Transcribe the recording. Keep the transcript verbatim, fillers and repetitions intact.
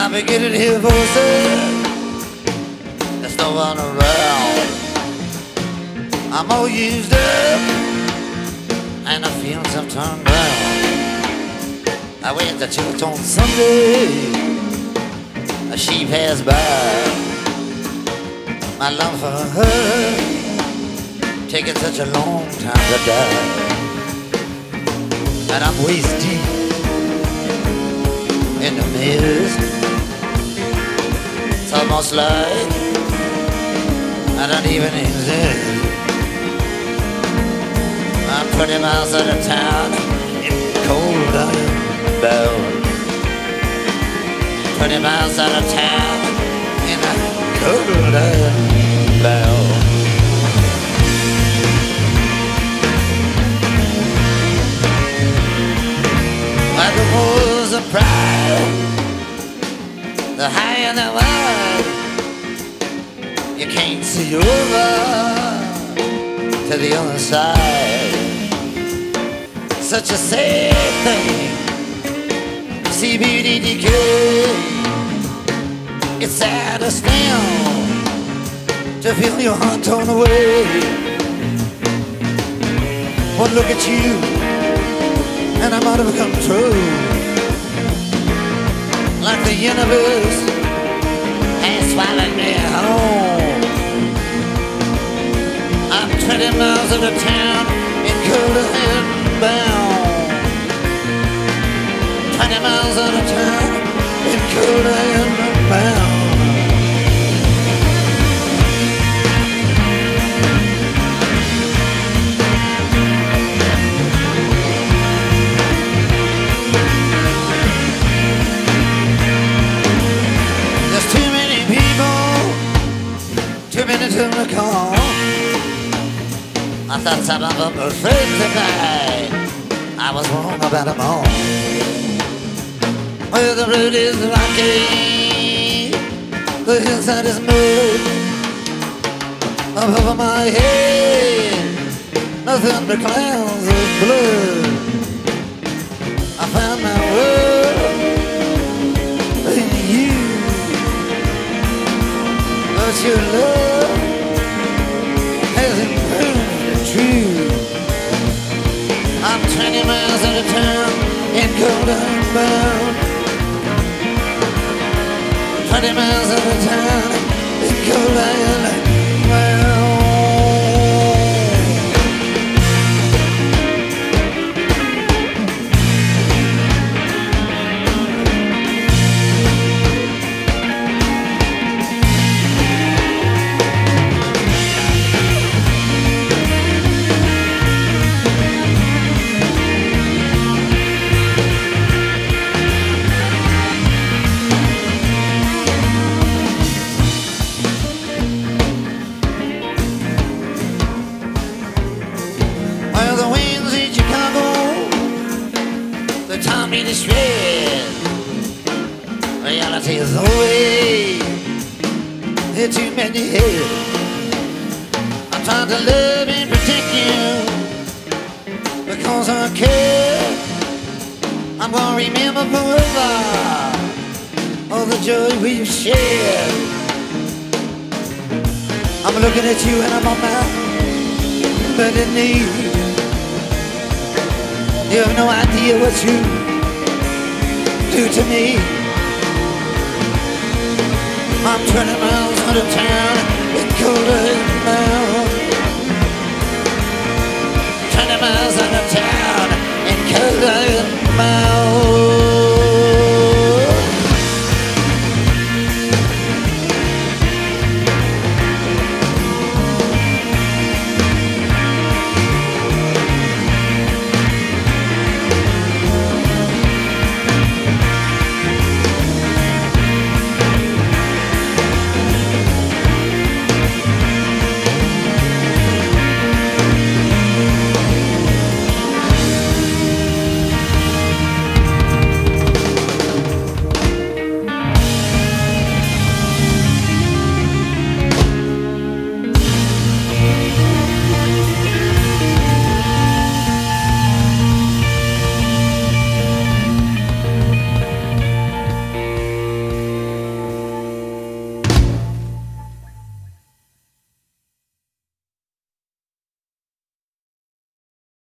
I'm beginning to hear voices. There's no one around. I'm all used up, and the fields have turned brown. I went to church on Sunday. A sheep passed by. My love for her taking such a long time to die, and I'm waist deep in the mist. It's almost like I don't even exist. I'm twenty miles out of town in cold iron bound. Twenty miles out of town in a cold iron bound. Like the walls of pride, the higher the wide, you can't see over to the other side. Such a sad thing, see beauty decay. It's sad as still to feel your heart torn away. One look at you and I'm out of control, like the universe has swallowed me whole. I'm twenty miles out of town in cold and bound. Twenty miles out of town in cold and bound. To recall, I thought some of them were afraid to die. I was wrong about them all. Well, the road is rocky, the hillside is smooth. Above my head, nothing but clouds of blue. I found my world in you, but your love hasn't proved true. I'm twenty miles out of town in cold and bound. Twenty miles out of town in cold and bound. Me to shred. Reality is always there too many here. I'm trying to love and protect you because I care. I'm gonna remember forever all the joy we've shared. I'm looking at you and I'm on my bended knee. You have no idea what you do to me. I'm twenty miles out of town in cold and